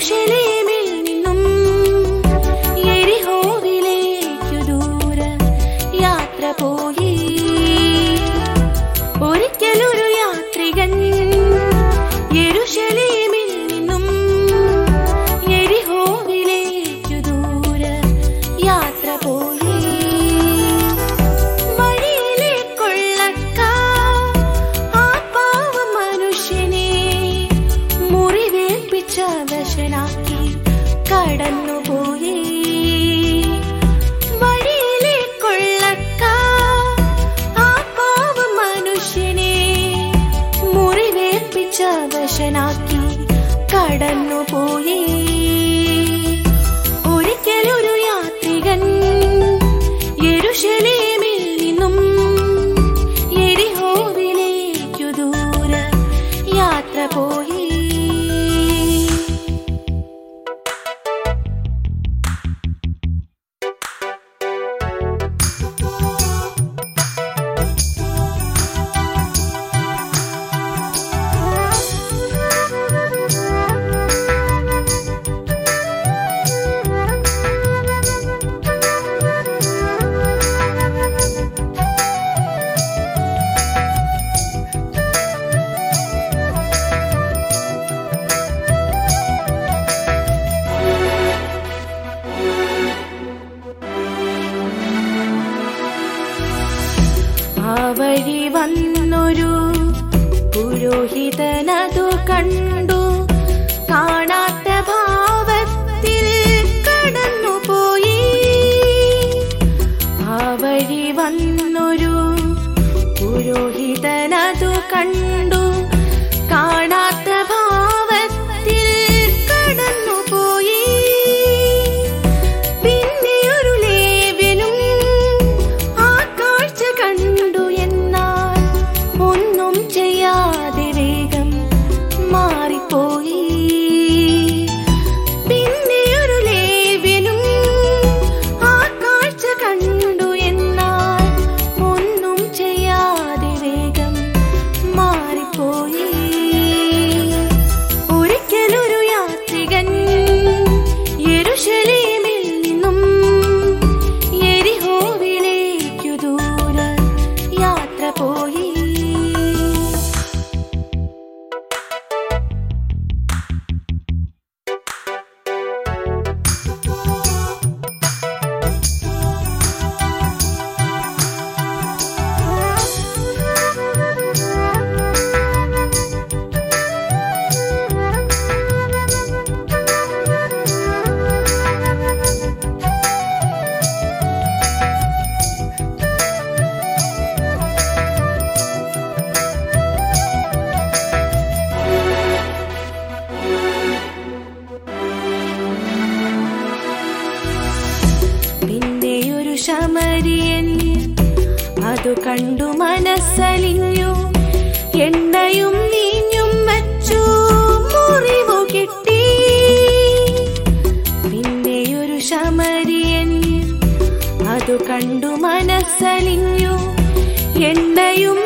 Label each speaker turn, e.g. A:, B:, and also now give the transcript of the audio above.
A: യെരൂശലേമിൽ നിന്നും യെരിഹോവിലേക്കു ദൂര യാത്ര പോയി. ഒരിക്കലൊരു യാത്രികൻ യെരൂശലേമിൽ നിന്നും യെരിഹോവിലേക്കു ദൂര യാത്ര പോയി. വഴിയിലെ കൊള്ളക്കാർ ആ പാവം മനുഷ്യനെ മുറിവേൽപ്പിച്ച വശനാക്കി കടന്നുപോയി. വഴിയിലെ കൊള്ളക്കാർ ആ പാവം മനുഷ്യനെ മുറിവേൽപ്പിച്ച വശനാക്കി കടന്നുപോയി. ഒരിക്കലൊരു യാത്രികൻ യെരൂശലേമിൽ നിന്നും യെരിഹോവിലേക്കു ദൂര യാത്ര പോയി. ആ വഴി വന്നൊരു പുരോഹിതനതു കണ്ടു. കാണാത്ത ഭാവത്തിൽ കടന്നുപോയി. ആ വഴി വന്നൊരു പുരോഹിതനതു കണ്ടു. കാണാത്ത ഭാവത്തിൽ കടന്നുപോയി. പിന്നെയൊരു ലേവ്യനും ആ കാഴ്ച കണ്ടു. എന്നാൽ ഒന്നും ചെയ്യാതെ വേഗം മാറിപ്പോയി. പിന്നെയൊരു ലേവ്യനും ആ കാഴ്ച കണ്ടു. എന്നാൽ ഒന്നും ചെയ്യാതെ വേഗം മാറിപ്പോയി. ഒരിക്കലൊരു യാത്രികൻ യെരൂശലേമിൽ നിന്നും യെരിഹോവിലേക്കു ദൂര യാത്ര പോയി. പിന്നെയൊരു ശമരിയൻ അതു കണ്ടു മനസ്സലിഞ്ഞു. എണ്ണയും വീഞ്ഞും വച്ചു മുറിവു കിട്ടി. പിന്നെയൊരു ശമരിയൻ അതു കണ്ടു മനസ്സലിഞ്ഞു. എണ്ണയും